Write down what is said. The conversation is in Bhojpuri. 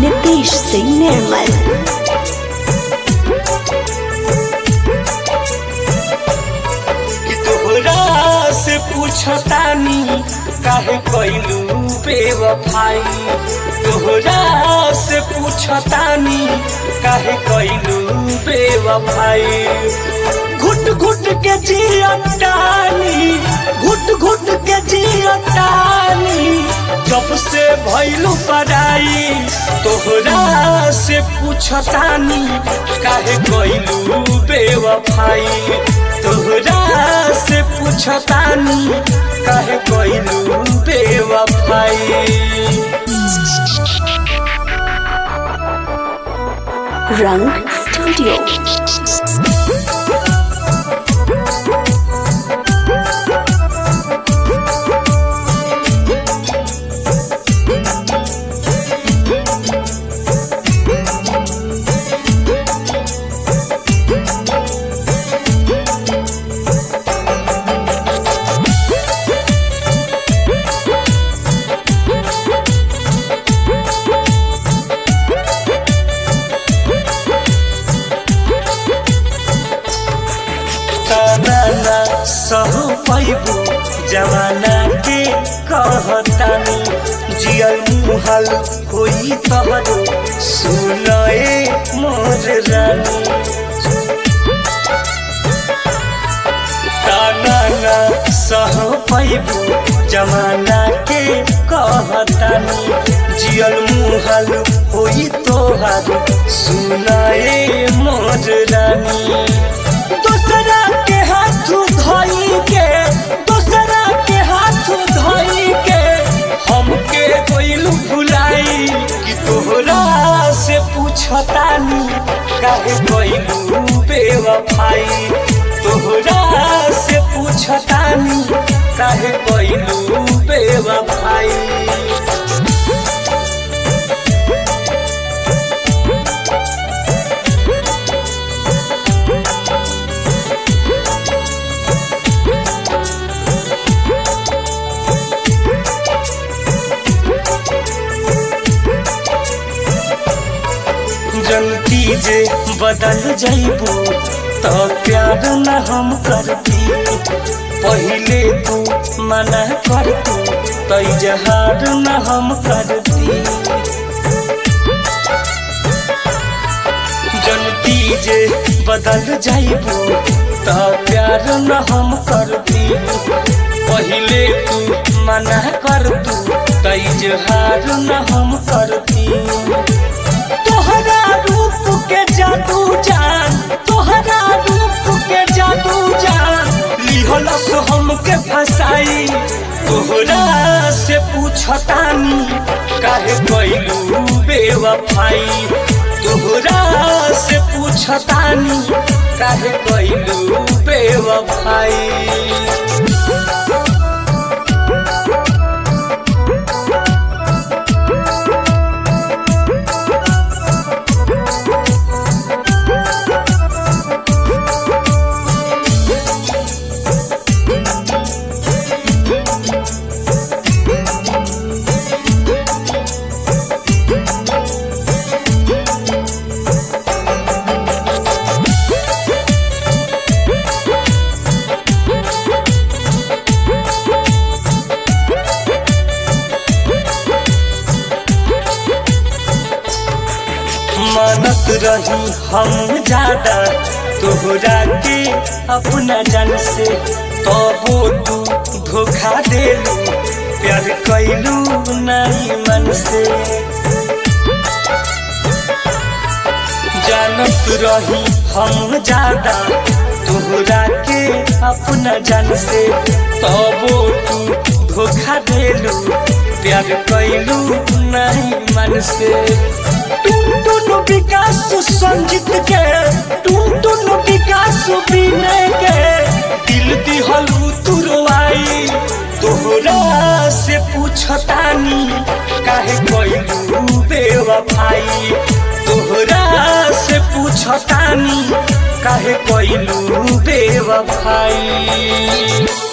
नीतीश सिंह निर्मल। तोहरा से पूछतानी काहे कइलू बेवफाई, तोहरा से पूछतानी काहे कइलू बेवफाई। घुट घुट के जियतानी, घुट घुट के जियतानी, जब से भइलू पराई। तोहरा से पूछतानी काहे कइलू बेवफाई, तोहरा से पूछतानी काहे कइलू बेवफाई। रंग स्टूडियो। सहु पैबू जवाना के कहतानी, जियल मुहल होई तहरो सुनए मोर रानी। ताना सहु पैबू जवाना के कहतानी, जियल मुहल होई तोहर सुनए मोर रानी। दूसरा के हाथ धोई के, दूसरा के हाथ धोई के हमके कोइलू भुलाई। कि तोहरा से पूछतानी काहे कोइलू बेवफाई, तोहरा से पूछतानी काहे कोइलू बेवफाई। जनती जे बदल जाइबू तो प्यार न हम करती, पहले तू मना कर तू तो इजहार न हम करती। जनती जे बदल जाइबू तो प्यार न हम करती, पहले तू मना कर तू तो इजहार न हम करती। तोहरा रूप के जादू जान, तोहरा रूप के जादू जान, लिहलस हमके फसाई। तोहरा से पूछतानी काहे कइलू बेवफाई, तोहरा से पूछतानी काहे कइलू बेवफाई। मानत रही हम ज्यादा तोहरा के अपना जान से, तबो तू धोखा देलू प्यार कइलू नहीं मन से। जानत रही हम ज्यादा तोहरा के अपना जान से, तबो तू धोखा देलू प्यार कइलू नहीं मन से। टुन विकास संजीत के, टुन विकास विनय के, दिल दिहलू तुरवाई। तोहरा से पूछतानी काहे कइलू बेवफाई, तोहरा से पूछतानी काहे कइलू बेवफाई।